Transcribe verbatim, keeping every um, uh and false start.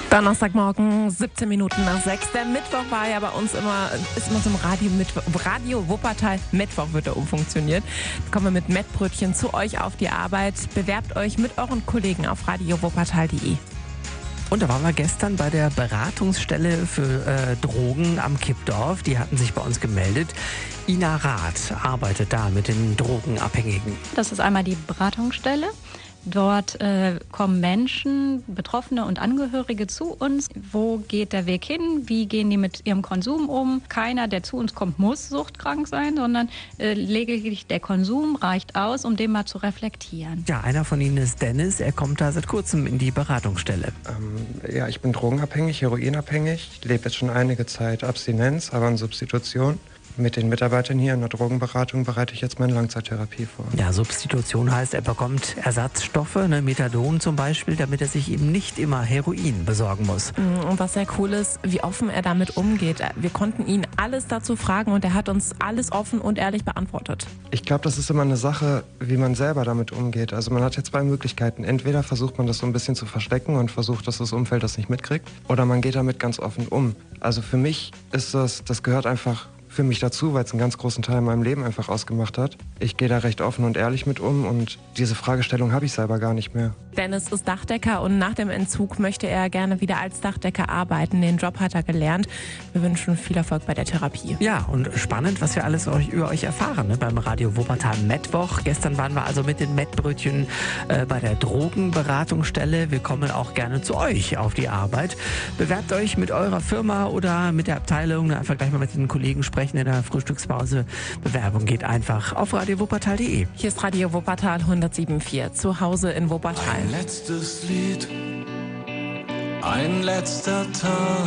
Donnerstagmorgen, siebzehn Minuten nach sechs. Der Mittwoch war ja bei uns immer, ist immer so im Radio, Mittwoch, Radio Wuppertal. Mittwoch wird er umfunktioniert. Jetzt kommen wir mit Mettbrötchen zu euch auf die Arbeit. Bewerbt euch mit euren Kollegen auf radio wuppertal punkt de. Und da waren wir gestern bei der Beratungsstelle für äh, Drogen am Kippdorf. Die hatten sich bei uns gemeldet. Ina Rath arbeitet da mit den Drogenabhängigen. Das ist einmal die Beratungsstelle. Dort äh, kommen Menschen, Betroffene und Angehörige zu uns. Wo geht der Weg hin? Wie gehen die mit ihrem Konsum um? Keiner, der zu uns kommt, muss suchtkrank sein, sondern äh, lediglich der Konsum reicht aus, um den mal zu reflektieren. Ja, einer von ihnen ist Dennis. Er kommt da seit kurzem in die Beratungsstelle. Ähm, ja, ich bin drogenabhängig, heroinabhängig. Ich lebe jetzt schon einige Zeit Abstinenz, aber in Substitution. Mit den Mitarbeitern hier in der Drogenberatung bereite ich jetzt meine Langzeittherapie vor. Ja, Substitution heißt, er bekommt Ersatzstoffe, ne, Methadon zum Beispiel, damit er sich eben nicht immer Heroin besorgen muss. Und was sehr cool ist, wie offen er damit umgeht. Wir konnten ihn alles dazu fragen und er hat uns alles offen und ehrlich beantwortet. Ich glaube, das ist immer eine Sache, wie man selber damit umgeht. Also man hat jetzt zwei Möglichkeiten. Entweder versucht man das so ein bisschen zu verstecken und versucht, dass das Umfeld das nicht mitkriegt. Oder man geht damit ganz offen um. Also für mich ist das, das gehört einfach für mich dazu, weil es einen ganz großen Teil in meinem Leben einfach ausgemacht hat. Ich gehe da recht offen und ehrlich mit um und diese Fragestellung habe ich selber gar nicht mehr. Dennis ist Dachdecker und nach dem Entzug möchte er gerne wieder als Dachdecker arbeiten. Den Job hat er gelernt. Wir wünschen viel Erfolg bei der Therapie. Ja, und spannend, was wir alles euch, über euch erfahren, ne, beim Radio Wuppertal Mittwoch. Gestern waren wir also mit den Mettbrötchen äh, bei der Drogenberatungsstelle. Wir kommen auch gerne zu euch auf die Arbeit. Bewerbt euch mit eurer Firma oder mit der Abteilung. Einfach gleich mal mit den Kollegen sprechen in der Frühstückspause. Bewerbung geht einfach auf radio wuppertal punkt de. Hier ist Radio Wuppertal hundertsieben Komma vier, zu Hause in Wuppertal. Ein letztes Lied, ein letzter Tag.